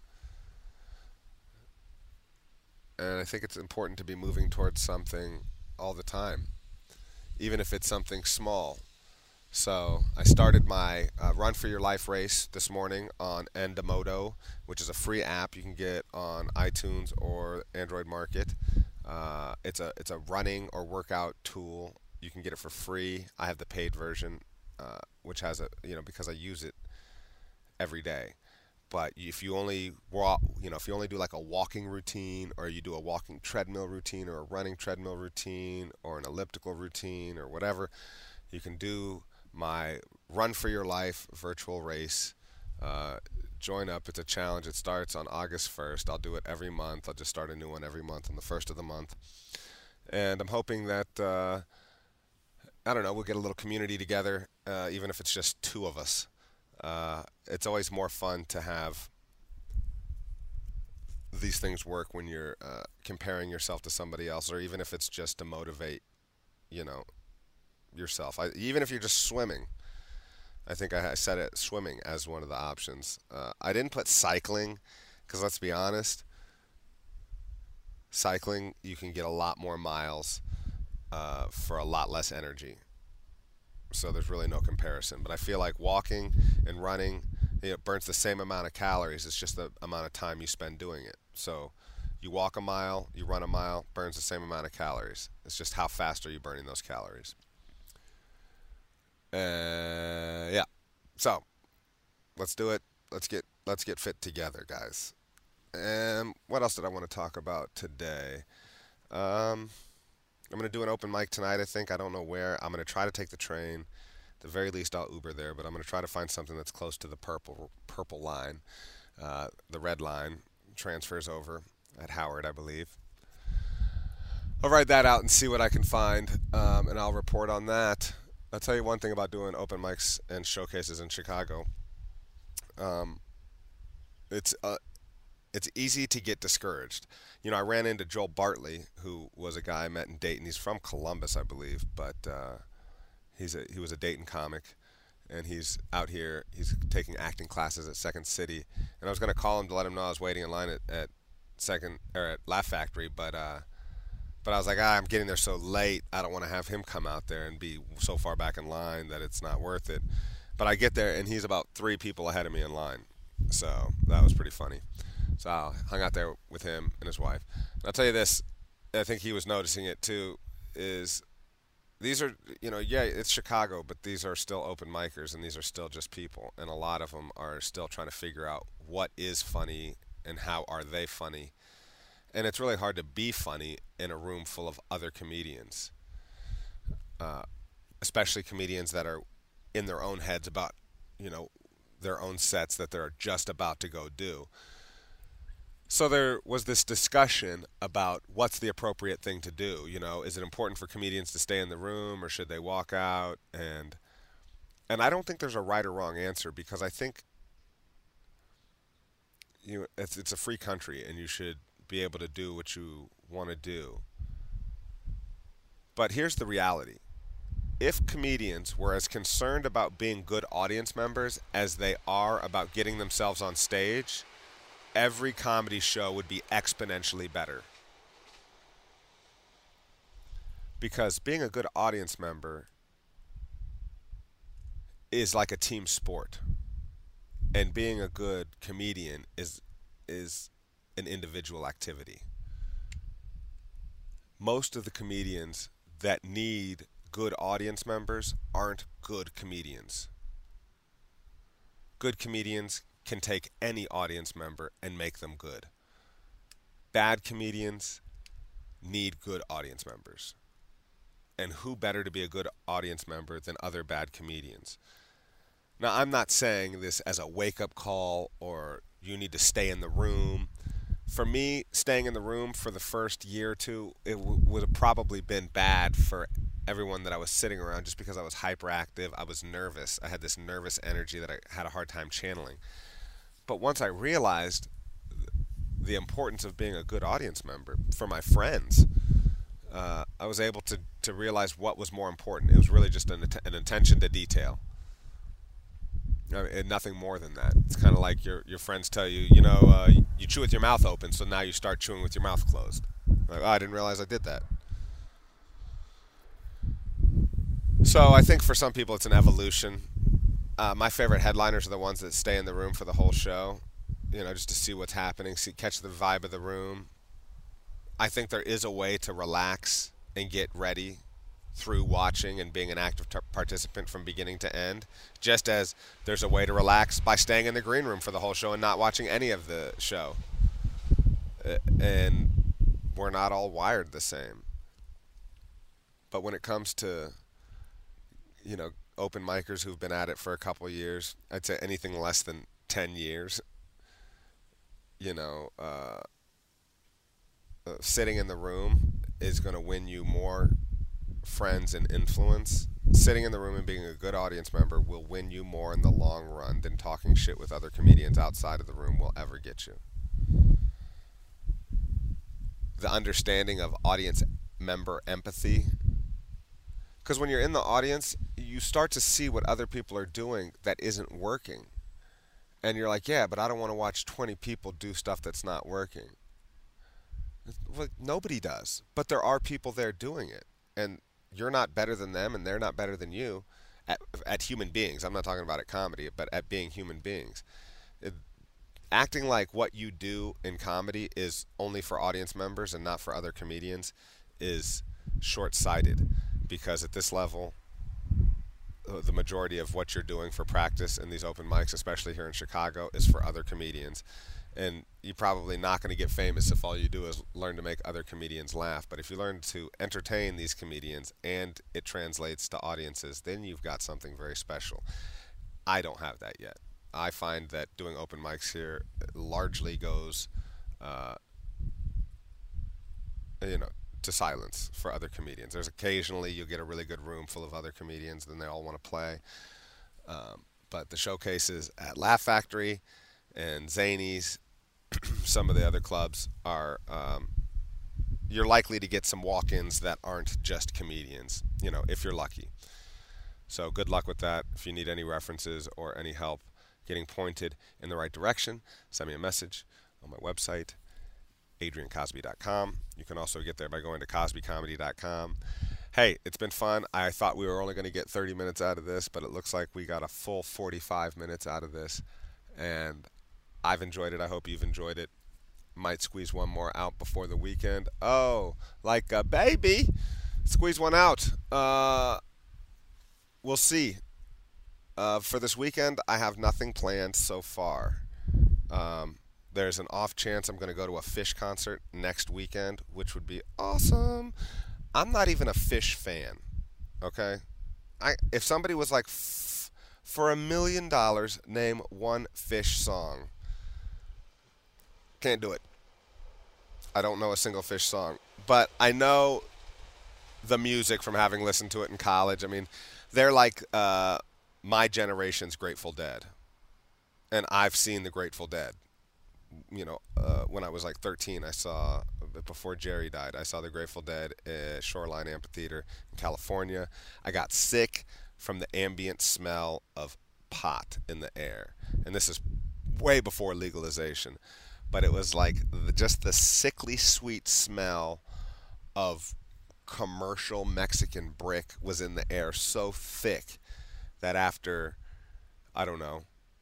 And I think it's important to be moving towards something all the time, even if it's something small. So I started my Run for Your Life race this morning on Endomoto, which is a free app you can get on iTunes or Android Market. It's a running or workout tool. You can get it for free. I have the paid version, which has because I use it every day. But if you only if you only do like a walking routine, or you do a walking treadmill routine, or a running treadmill routine, or an elliptical routine, or whatever, you can do my Run for Your Life virtual race. Uh, Join up. It's a challenge. It starts on August 1st. I'll do it every month. I'll just start a new one every month on the first of the month. And I'm hoping that I don't know, we'll get a little community together, even if it's just two of us. It's always more fun to have these things work when you're comparing yourself to somebody else, or even if it's just to motivate, you know, yourself. Even if you're just swimming, I think I said it, swimming as one of the options. I didn't put cycling because let's be honest, cycling you can get a lot more miles for a lot less energy. So there's really no comparison. But I feel like walking and running, it burns the same amount of calories. It's just the amount of time you spend doing it. So you walk a mile, you run a mile, burns the same amount of calories. It's just how fast are you burning those calories. Yeah. So let's do it. Let's get fit together, guys. And what else did I want to talk about today? Um, I'm going to do an open mic tonight, I think. I don't know where. I'm going to try to take the train. At the very least, I'll Uber there, but I'm going to try to find something that's close to the purple line. The red line transfers over at Howard, I believe. I'll write that out and see what I can find, and I'll report on that. I'll tell you one thing about doing open mics and showcases in Chicago. Um, it's it's easy to get discouraged. I ran into Joel Bartley, who was a guy I met in Dayton. He's from Columbus, I believe, but he was a Dayton comic, and he's out here. He's taking acting classes at Second City, and I was going to call him to let him know I was waiting in line at Second or at Laugh Factory, but I was like, I'm getting there so late. I don't want to have him come out there and be so far back in line that it's not worth it. But I get there, and he's about 3 people ahead of me in line. So that was pretty funny. So I hung out there with him and his wife. And I'll tell you this, I think he was noticing it too, is these are, yeah, it's Chicago, but these are still open micers, and these are still just people. And a lot of them are still trying to figure out what is funny and how are they funny. And it's really hard to be funny in a room full of other comedians, uh, especially comedians that are in their own heads about, you know, their own sets that they're just about to go do. So there was this discussion about what's the appropriate thing to do. Is it important for comedians to stay in the room or should they walk out? And I don't think there's a right or wrong answer because I think it's a free country and you should be able to do what you want to do. But here's the reality. If comedians were as concerned about being good audience members as they are about getting themselves on stage, every comedy show would be exponentially better. Because being a good audience member is like a team sport. And being a good comedian is an individual activity. Most of the comedians that need good audience members aren't good comedians. Good comedians can take any audience member and make them good. Bad comedians need good audience members. And who better to be a good audience member than other bad comedians? Now, I'm not saying this as a wake-up call or you need to stay in the room. For me, staying in the room for the first year or two, it would have probably been bad for everyone that I was sitting around just because I was hyperactive. I was nervous. I had this nervous energy that I had a hard time channeling. But once I realized the importance of being a good audience member for my friends, I was able to realize what was more important. It was really just an attention to detail. And nothing more than that. It's kind of like your friends tell you, you chew with your mouth open, so now you start chewing with your mouth closed. Like, I didn't realize I did that. So I think for some people it's an evolution. My favorite headliners are the ones that stay in the room for the whole show, just to see what's happening, catch the vibe of the room. I think there is a way to relax and get ready through watching and being an active participant from beginning to end, just as there's a way to relax by staying in the green room for the whole show and not watching any of the show. And we're not all wired the same. But when it comes to, open micers who've been at it for a couple years, I'd say anything less than 10 years, you know, uh, sitting in the room is going to win you more friends and influence. Sitting in the room and being a good audience member will win you more in the long run than talking shit with other comedians outside of the room will ever get you. The understanding of audience member empathy. Because when you're in the audience, you start to see what other people are doing that isn't working. And you're like, yeah, but I don't want to watch 20 people do stuff that's not working. Well, nobody does. But there are people there doing it. And you're not better than them, and they're not better than you at human beings. I'm not talking about at comedy, but at being human beings. Acting like what you do in comedy is only for audience members and not for other comedians is short-sighted, because at this level, the majority of what you're doing for practice in these open mics, especially here in Chicago, is for other comedians. And you're probably not going to get famous if all you do is learn to make other comedians laugh. But if you learn to entertain these comedians and it translates to audiences, then you've got something very special. I don't have that yet. I find that doing open mics here largely goes, uh, you know, to silence for other comedians. There's occasionally you'll get a really good room full of other comedians, then they all want to play. But the showcases at Laugh Factory and Zanies, some of the other clubs are, you're likely to get some walk-ins that aren't just comedians, if you're lucky. So good luck with that. If you need any references or any help getting pointed in the right direction, send me a message on my website, adriancosby.com. You can also get there by going to cosbycomedy.com. Hey, it's been fun. I thought we were only going to get 30 minutes out of this, but it looks like we got a full 45 minutes out of this. And I've enjoyed it. I hope you've enjoyed it. Might squeeze one more out before the weekend. Oh, like a baby. Squeeze one out. We'll see. For this weekend, I have nothing planned so far. There's an off chance I'm going to go to a Fish concert next weekend, which would be awesome. I'm not even a Fish fan, okay? If somebody was like, for $1,000,000, name one Fish song. Can't do it. I don't know a single Fish song. But I know the music from having listened to it in college. I mean, they're like my generation's Grateful Dead. And I've seen the Grateful Dead. When I was like 13, I saw, before Jerry died, I saw the Grateful Dead at Shoreline Amphitheater in California. I got sick from the ambient smell of pot in the air. And this is way before legalization. But it was like just the sickly sweet smell of commercial Mexican brick was in the air so thick that after, I don't know,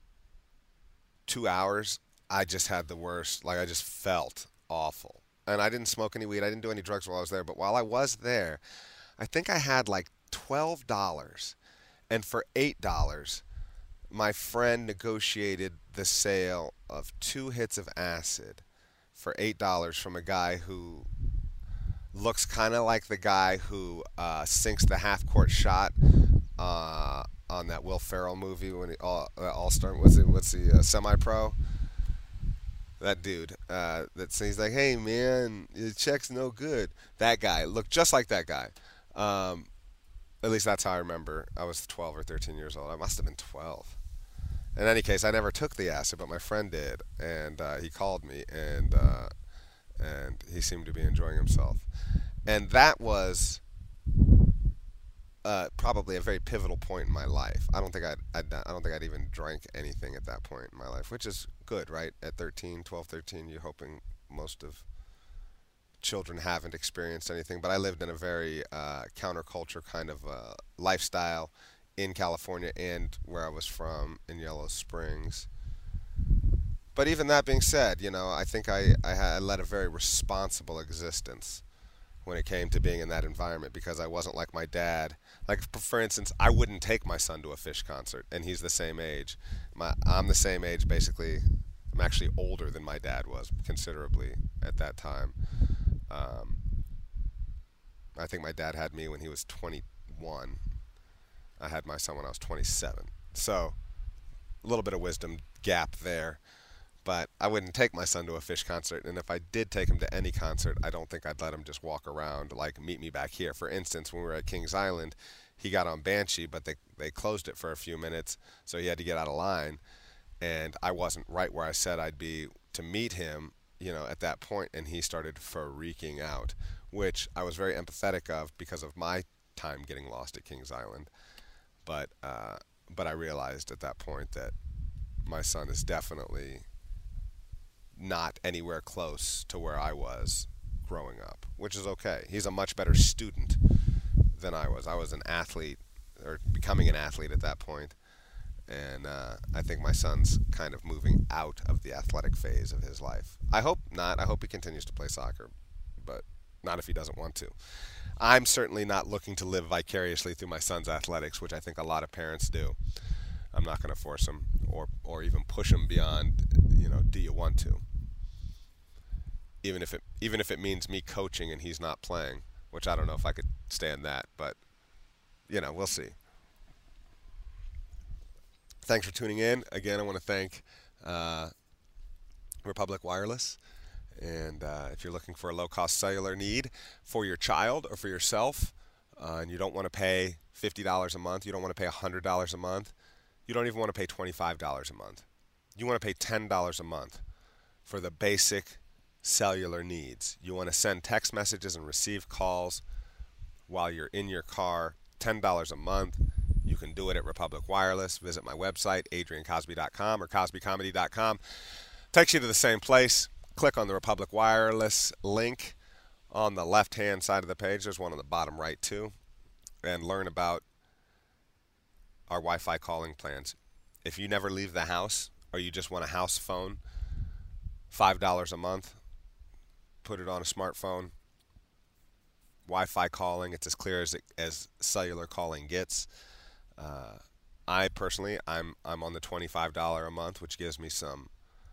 2 hours, I just had the worst. Like, I just felt awful. And I didn't smoke any weed. I didn't do any drugs while I was there. But while I was there, I think I had like $12. And for $8, my friend negotiated the sale of 2 hits of acid for $8 from a guy who looks kind of like the guy who sinks the half-court shot on that Will Ferrell movie when he All-Star, what's he, Semi-Pro? That dude, he's like, hey man, your check's no good. That guy looked just like that guy. At least that's how I remember. I was 12 or 13 years old. I must have been 12. In any case, I never took the acid, but my friend did, and he called me, and he seemed to be enjoying himself. And that was probably a very pivotal point in my life. I don't think I'd even drank anything at that point in my life, which is good, right? At 12, 13, you're hoping most of children haven't experienced anything. But I lived in a very counterculture kind of lifestyle in California and where I was from in Yellow Springs. But even that being said, I think I led a very responsible existence when it came to being in that environment, because I wasn't like my dad. Like, for instance, I wouldn't take my son to a Fish concert, and he's the same age. I'm the same age, basically. I'm actually older than my dad was, considerably, at that time. I think my dad had me when he was 21. I had my son when I was 27. So, a little bit of wisdom gap there. But I wouldn't take my son to a Fish concert, and if I did take him to any concert, I don't think I'd let him just walk around, like, meet me back here. For instance, when we were at Kings Island, he got on Banshee, but they closed it for a few minutes, so he had to get out of line, and I wasn't right where I said I'd be to meet him, at that point, and he started freaking out, which I was very empathetic of because of my time getting lost at Kings Island. But I realized at that point that my son is definitely not anywhere close to where I was growing up, which is okay. He's a much better student than I was. I was an athlete, or becoming an athlete at that point, and I think my son's kind of moving out of the athletic phase of his life. I hope not. I hope he continues to play soccer, but not if he doesn't want to. I'm certainly not looking to live vicariously through my son's athletics, which I think a lot of parents do. I'm not going to force him or even push him beyond, you want to. Even if it means me coaching and he's not playing, which I don't know if I could stand that, but we'll see. Thanks for tuning in. Again, I want to thank Republic Wireless. And if you're looking for a low-cost cellular need for your child or for yourself, and you don't want to pay $50 a month, you don't want to pay $100 a month, you don't even want to pay $25 a month. You want to pay $10 a month for the basic cellular needs. You want to send text messages and receive calls while you're in your car, $10 a month. You can do it at Republic Wireless. Visit my website, adriancosby.com or cosbycomedy.com. Takes you to the same place. Click on the Republic Wireless link on the left-hand side of the page. There's one on the bottom right, too. And learn about our Wi-Fi calling plans. If you never leave the house or you just want a house phone, $5 a month. Put it on a smartphone. Wi-Fi calling, it's as clear as cellular calling gets. I personally, I'm on the $25 a month, which gives me some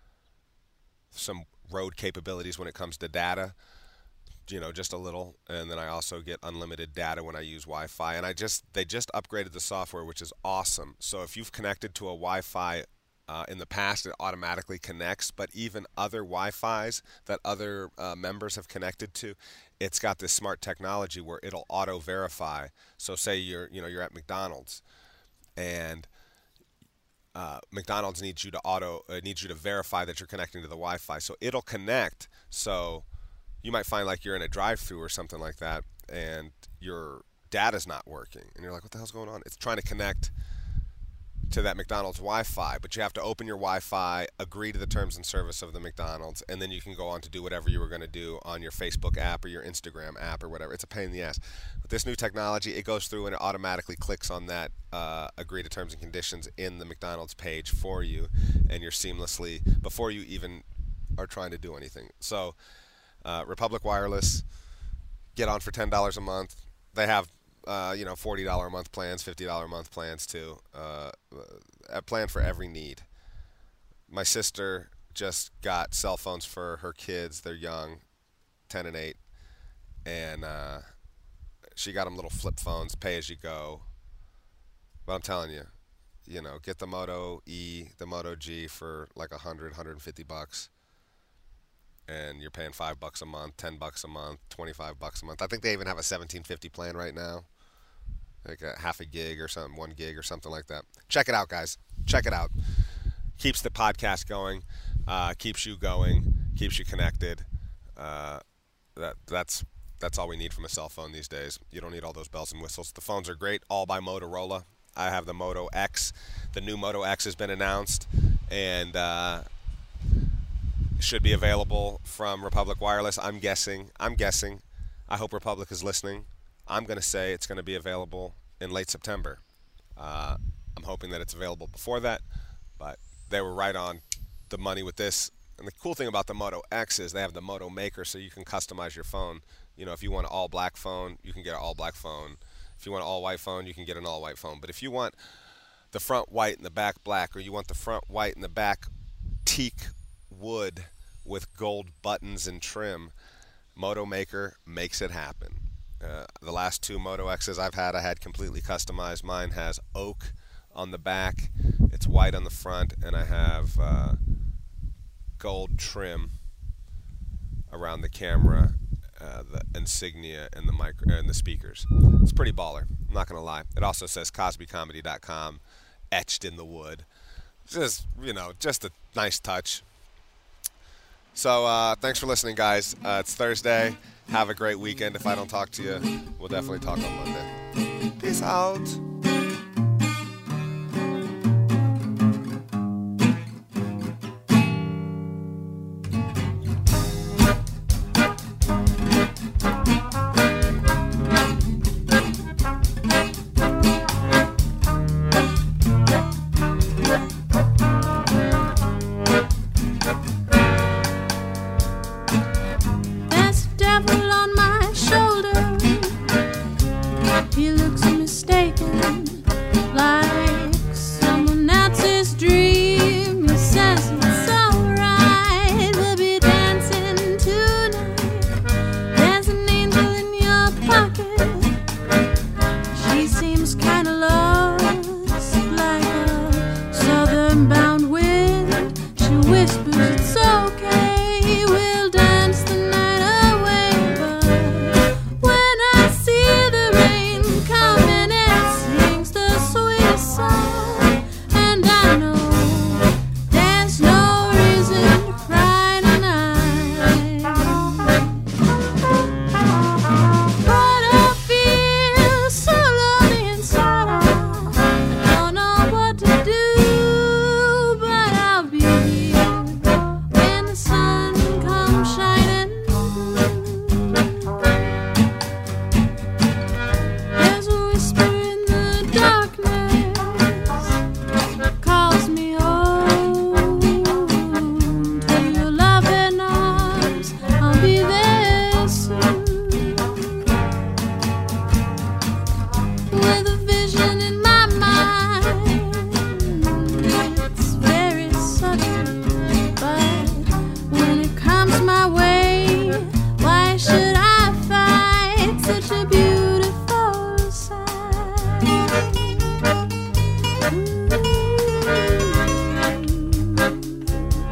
road capabilities when it comes to data, just a little. And then I also get unlimited data when I use Wi-Fi. And they just upgraded the software, which is awesome. So if you've connected to a Wi-Fi in the past, it automatically connects. But even other Wi-Fis that other members have connected to, it's got this smart technology where it'll auto-verify. So say you're at McDonald's, and McDonald's needs you to verify that you're connecting to the Wi-Fi. So it'll connect. So you might find like you're in a drive-thru or something like that, and your data's not working, and you're like, "What the hell's going on?" It's trying to connect to that McDonald's Wi-Fi, but you have to open your Wi-Fi, agree to the terms and service of the McDonald's, and then you can go on to do whatever you were going to do on your Facebook app or your Instagram app or whatever. It's a pain in the ass. With this new technology, it goes through and it automatically clicks on that agree to terms and conditions in the McDonald's page for you, and you're seamlessly, before you even are trying to do anything. So Republic Wireless, get on for $10 a month. They have $40 a month plans, $50 a month plans too. A plan for every need. My sister just got cell phones for her kids. They're young, 10 and 8, and she got them little flip phones, pay as you go. But I'm telling you, get the Moto E, the Moto G for like $150, and you're paying $5 a month, $10 a month, $25 a month. I think they even have a 1750 plan right now, like a half a gig or something, 1 gig or something like that. Check it out, guys. Check it out. Keeps the podcast going, keeps you going, keeps you connected. That's all we need from a cell phone these days. You don't need all those bells and whistles. The phones are great, all by Motorola. I have the Moto X. The new Moto X has been announced, and should be available from Republic Wireless. I'm guessing. I hope Republic is listening. I'm going to say it's going to be available in late September. I'm hoping that it's available before that, but they were right on the money with this. And the cool thing about the Moto X is they have the Moto Maker, so you can customize your phone. If you want an all-black phone, you can get an all-black phone. If you want an all-white phone, you can get an all-white phone. But if you want the front white and the back black, or you want the front white and the back teak wood with gold buttons and trim, Moto Maker makes it happen. The last 2 Moto X's I've had, I had completely customized. Mine has oak on the back, it's white on the front, and I have gold trim around the camera, the insignia, and the speakers. It's pretty baller. I'm not gonna lie. It also says cosbycomedy.com etched in the wood. Just a nice touch. So thanks for listening, guys. It's Thursday. Have a great weekend. If I don't talk to you, we'll definitely talk on Monday. Peace out. He looks mistaken.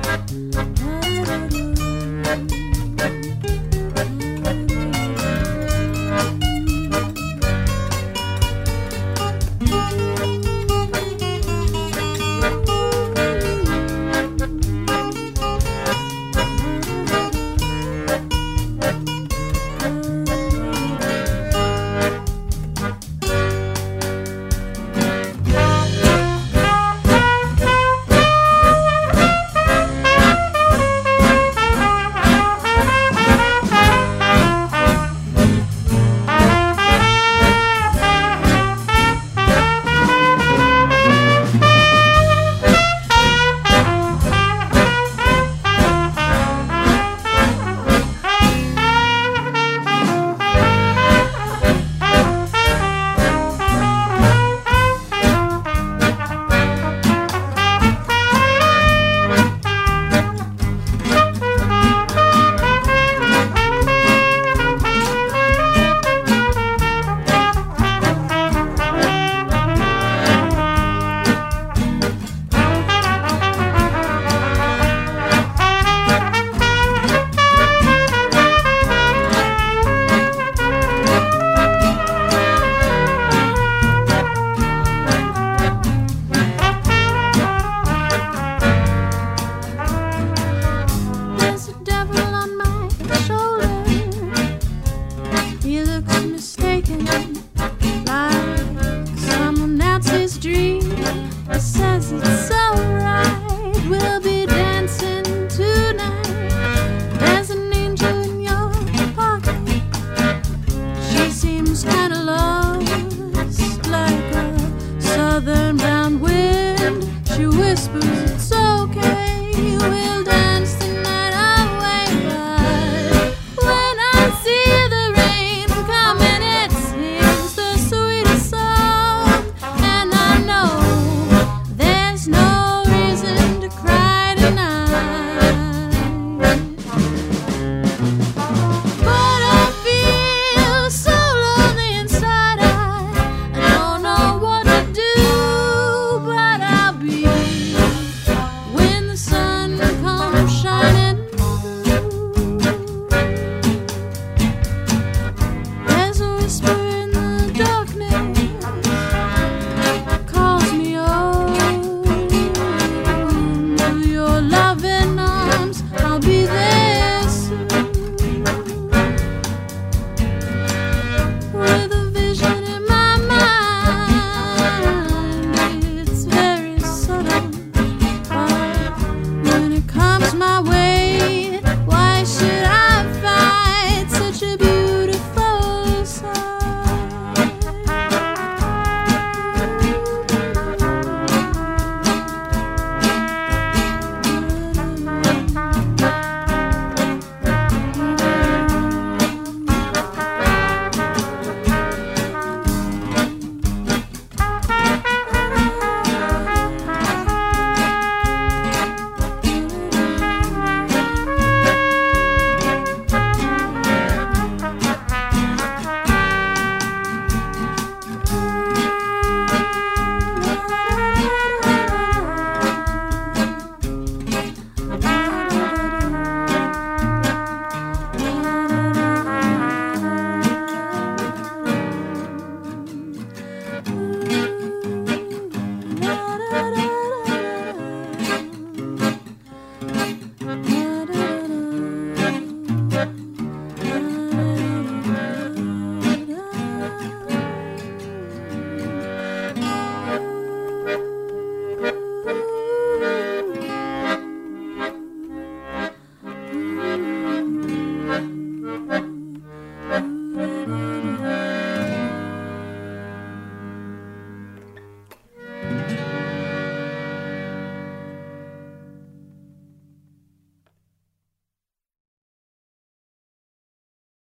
My way.